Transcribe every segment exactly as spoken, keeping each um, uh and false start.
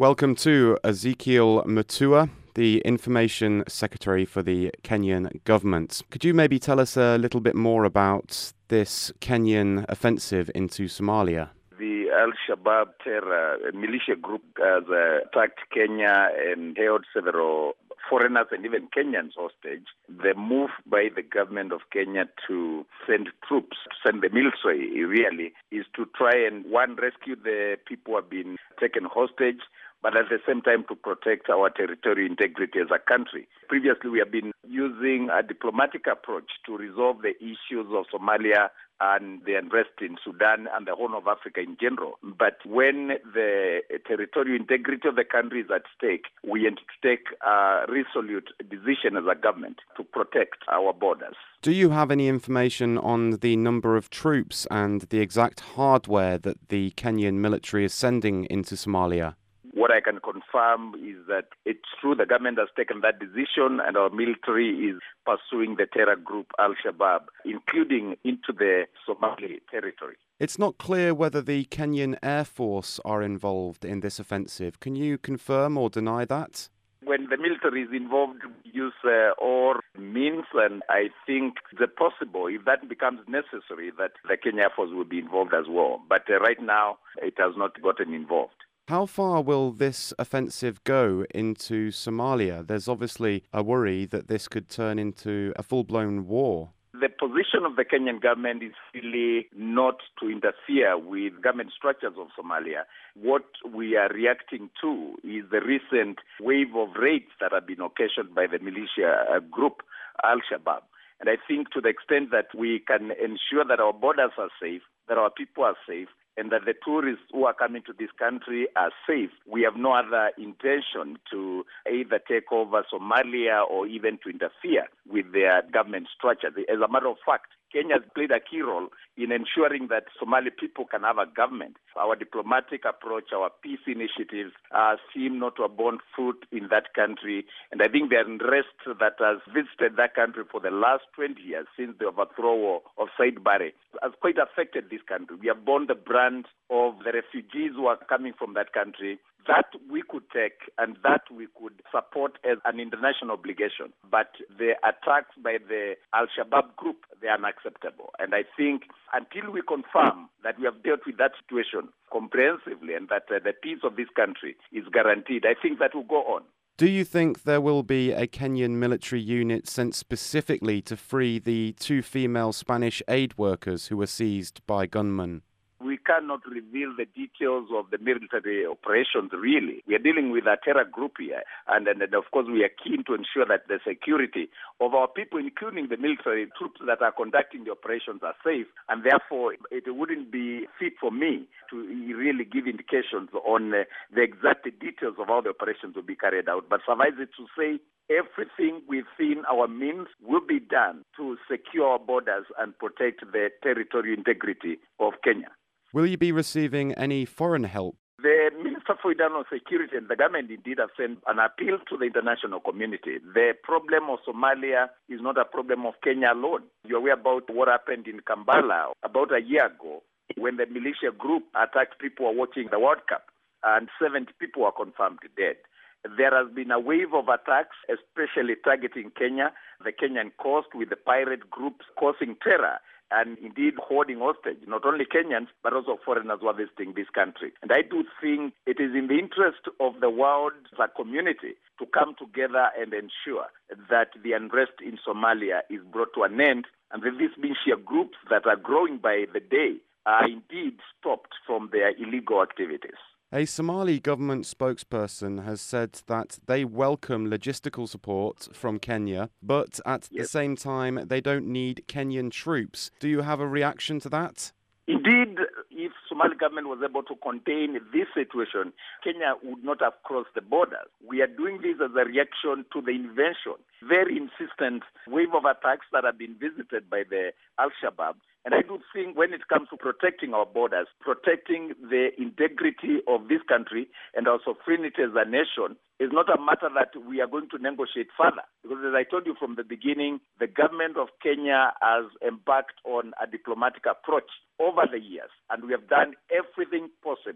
Welcome to Ezekiel Mutua, the Information Secretary for the Kenyan government. Could you maybe tell us a little bit more about this Kenyan offensive into Somalia? The Al-Shabaab terror militia group has uh, attacked Kenya and held several foreigners and even Kenyans hostage. The move by the government of Kenya to send troops, to send the military really, is to try and, one, rescue the people who have been taken hostage, but at the same time to protect our territorial integrity as a country. Previously, we have been using a diplomatic approach to resolve the issues of Somalia and the unrest in Sudan and the Horn of Africa in general. But when the territorial integrity of the country is at stake, we need to take a resolute decision as a government to protect our borders. Do you have any information on the number of troops and the exact hardware that the Kenyan military is sending into Somalia? What I can confirm is that it's true the government has taken that decision and our military is pursuing the terror group Al-Shabaab, including into the Somali territory. It's not clear whether the Kenyan Air Force are involved in this offensive. Can you confirm or deny that? When the military is involved, we use uh, all means, and I think it's possible, if that becomes necessary, that the Kenya Air Force will be involved as well. But uh, right now, it has not gotten involved. How far will this offensive go into Somalia? There's obviously a worry that this could turn into a full-blown war. The position of the Kenyan government is really not to interfere with government structures of Somalia. What we are reacting to is the recent wave of raids that have been occasioned by the militia group Al-Shabaab. And I think to the extent that we can ensure that our borders are safe, that our people are safe, and that the tourists who are coming to this country are safe, we have no other intention to either take over Somalia or even to interfere with their government structure. As a matter of fact, Kenya has played a key role in ensuring that Somali people can have a government. Our diplomatic approach, our peace initiatives uh, seem not to have borne fruit in that country. And I think the unrest that has visited that country for the last twenty years, since the overthrow of Said Barre, has quite affected this country. We have borne the brunt of the refugees who are coming from that country. That we could take and that we could support as an international obligation. But the attacks by the Al-Shabaab group, they are unacceptable. And I think until we confirm that we have dealt with that situation comprehensively and that uh, the peace of this country is guaranteed, I think that will go on. Do you think there will be a Kenyan military unit sent specifically to free the two female Spanish aid workers who were seized by gunmen? We cannot reveal the details of the military operations, really. We are dealing with a terror group here, and, and, and of course we are keen to ensure that the security of our people, including the military troops that are conducting the operations, are safe, and therefore it wouldn't be fit for me to really give indications on uh, the exact details of how the operations will be carried out. But suffice it to say, everything within our means will be done to secure our borders and protect the territorial integrity of Kenya. Will you be receiving any foreign help? The Minister for Internal Security and the government indeed have sent an appeal to the international community. The problem of Somalia is not a problem of Kenya alone. You're aware about what happened in Kampala about a year ago when the militia group attacked people who were watching the World Cup and seventy people were confirmed dead. There has been a wave of attacks, especially targeting Kenya, the Kenyan coast, with the pirate groups causing terror and indeed holding hostage not only Kenyans but also foreigners who are visiting this country. And I do think it is in the interest of the world as a community to come together and ensure that the unrest in Somalia is brought to an end and that these militia groups that are growing by the day are indeed stopped from their illegal activities. A Somali government spokesperson has said that they welcome logistical support from Kenya, but at Yes. the same time, they don't need Kenyan troops. Do you have a reaction to that? Indeed, if Somali government was able to contain this situation, Kenya would not have crossed the borders. We are doing this as a reaction to the invention, very insistent wave of attacks that have been visited by the Al-Shabaab. And I do think when it comes to protecting our borders, protecting the integrity of this country and our sovereignty as a nation is not a matter that we are going to negotiate further. Because as I told you from the beginning, the government of Kenya has embarked on a diplomatic approach over the years, and we have done everything possible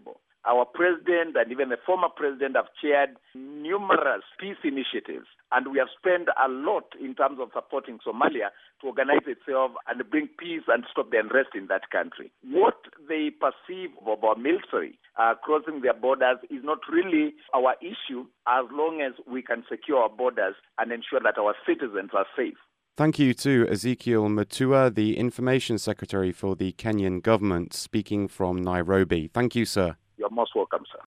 Our president and even the former president have chaired numerous peace initiatives, and we have spent a lot in terms of supporting Somalia to organize itself and bring peace and stop the unrest in that country. What they perceive of our military uh, crossing their borders is not really our issue, as long as we can secure our borders and ensure that our citizens are safe. Thank you to Ezekiel Mutua, the Information Secretary for the Kenyan government, speaking from Nairobi. Thank you, sir. You're most welcome, sir.